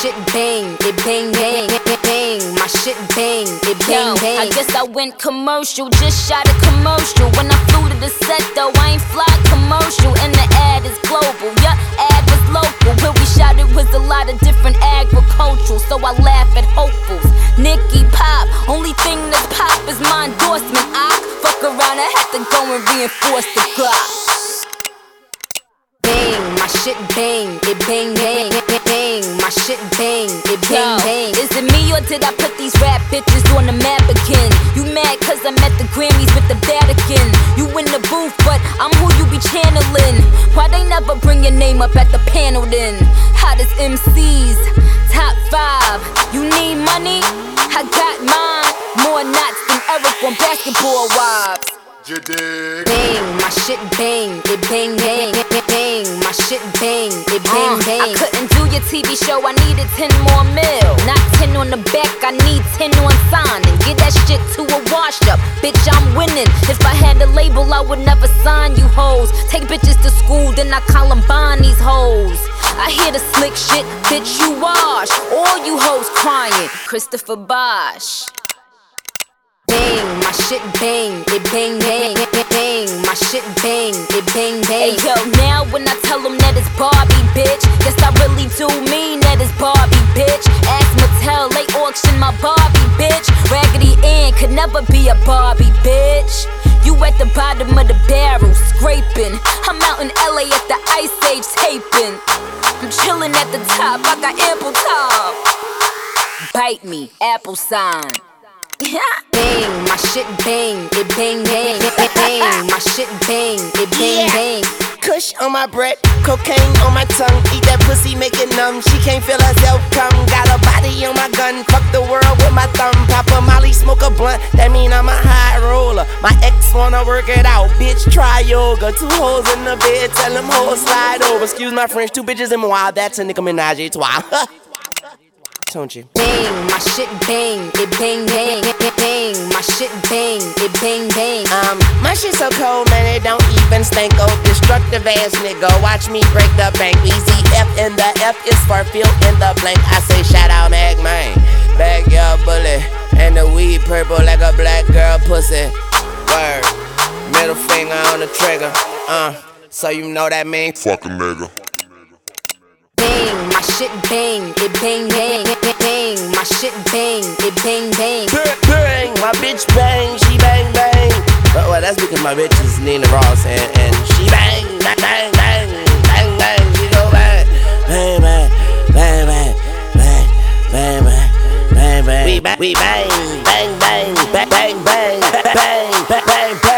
shit bang, it bang bang bang. My shit bang, it bang bang. I guess I went commercial, just shot a commercial. When I flew to the set though, I ain't fly commercial. And the ad is global, yeah, ad was local. Where we shot it was a lot of different agricultural. So I laugh at hopefuls, Nicki Pop. Only thing that's pop is my endorsement. I fuck around, I had to go and reinforce the Glock. Bang, my shit bang, it bang bang bang. My shit bang, it bang bang. Is it me or did I put these rap bitches on the map again? You mad cause I'm at the Grammys with the Vatican? You in the booth but I'm who you be channeling. Why they never bring your name up at the panel then? Hottest MCs, top 5. You need money? I got mine. More knots than Eric on Basketball Wives. Bang, my shit bang, it bang bang bang. My shit bang, it bang bang. I couldn't do your TV show, I needed 10 more mil. Not 10 on the back, I need 10 on signing. Get that shit to a wash up, bitch, I'm winning. If I had a label, I would never sign you hoes. Take bitches to school, then I Columbine these hoes. I hear the slick shit, bitch, you wash. All you hoes crying, Christopher Bosh. Bang, my shit bang, it bang bang bang. My shit bang, it bang bang. Hey yo, now when I tell them that it's Barbie, bitch, guess I really do mean that it's Barbie, bitch. Ask Mattel, they auction my Barbie, bitch. Raggedy Ann could never be a Barbie, bitch. You at the bottom of the barrel, scraping. I'm out in LA at the Ice Age taping. I'm chilling at the top, I got ample time. Bite me, apple sign. Bang, my shit bang, it bang bang bang. My shit bang, it bang bang. Kush on my breath, cocaine on my tongue. Eat that pussy, make it numb. She can't feel herself come. Got a body on my gun, fuck the world with my thumb. Pop a molly, smoke a blunt, that mean I'm a high roller. My ex wanna work it out, bitch, try yoga. 2 hoes in the bed, tell them hoes slide over. Excuse my French, 2 bitches in my wild, that's a Nicki Minaj, it's wild. Don't you? Bang, my shit bang, it bang bang bang. My shit bang, it bang bang. My shit so cold, man, it don't even stink. Oh, destructive ass nigga, watch me break the bank. Easy F in the F is for fill in the blank. I say shout out Mac Man, backyard bullet, and the weed purple like a black girl pussy. Word, middle finger on the trigger. So you know that mean fuck a nigga. Bang, my shit bang, it bang bang bang. My shit bang, it bang bang. Bang, my bitch bang, she bang bang. Well, that's because my bitch is Nina Ross and she bang, bang, bang, bang, bang, bang. She go bang, bang, bang, bang, bang, bang, bang, bang, bang. We bang, bang, bang, bang, bang, bang, bang, bang, bang, bang.